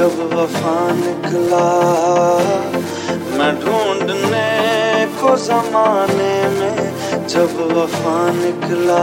जब वफा निकला, मैं ढूंढने को जमाने में जब वफा निकला,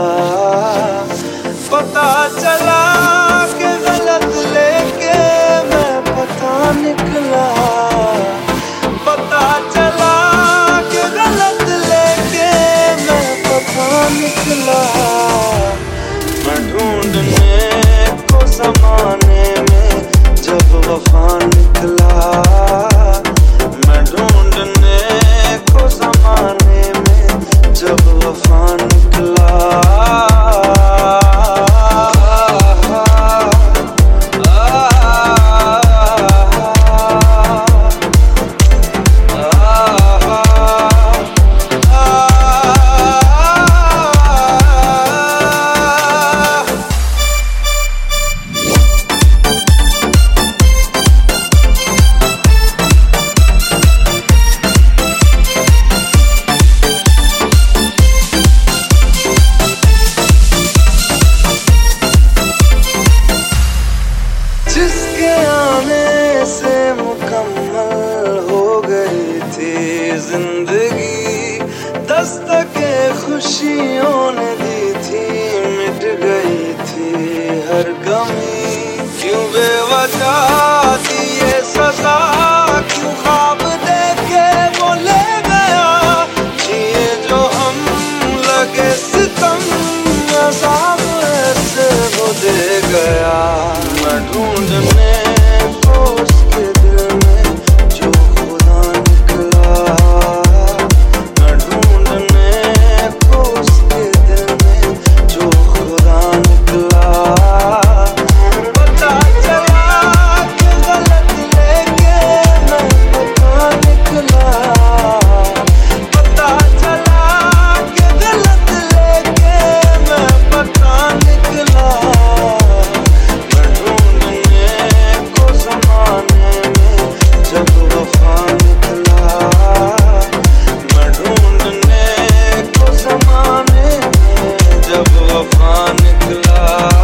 पता चला कि गलत लेके मैं पता निकला, पता चला कि गलत लेके मैं पता निकला। मैं ढूंढने को जमाने में जब वफा निकला, मैं ढूंढने को जमाने में जब वफा निकला। जिसके आने से मुकम्मल हो गई थी जिंदगी, दस्तके खुशियों ने दी थी, मिट गई थी हर कमी। क्यों बेवजह दी ये सजा, क्यों ख्वाब देखे वो ले गया, जिए जो हम लगे सितम, अज़ाब ऐसे वो दे गया। मैं ढूंढने को उसके दिल में जो खुदा निकला, मैं ढूंढने को उसके दिल में जो खुदा निकला, पता चला कि गलत लेके मैं पता निकला, पता चला कि गलत लेके मैं पता निकला। जब वफा निकला, मैं ढूंढने को ज़माने में जब वफा निकला।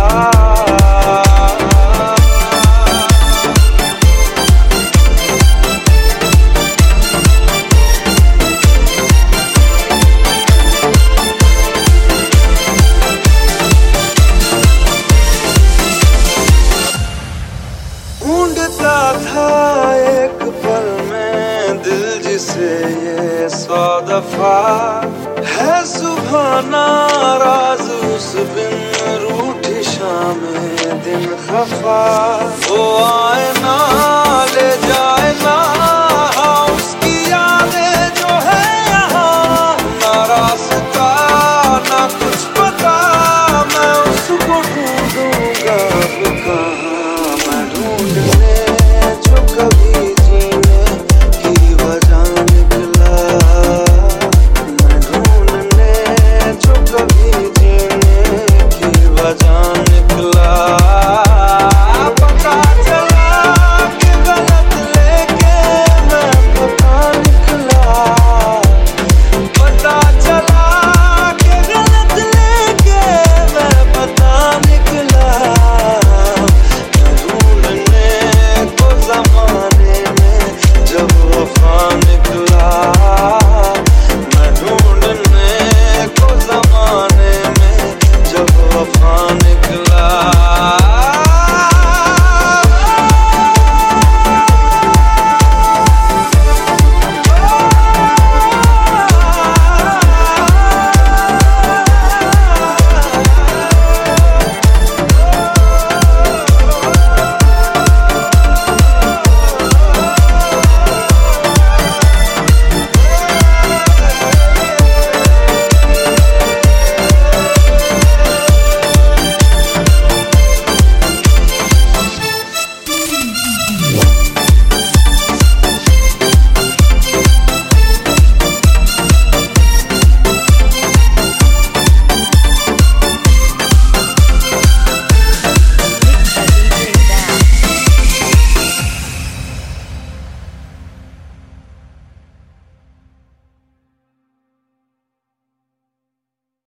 ढूंढता था एक पल में दिल जिसे ये 100 दफा, है सुबह नाराज उस बिन रूठी शाम दिन खफा। वो आए ना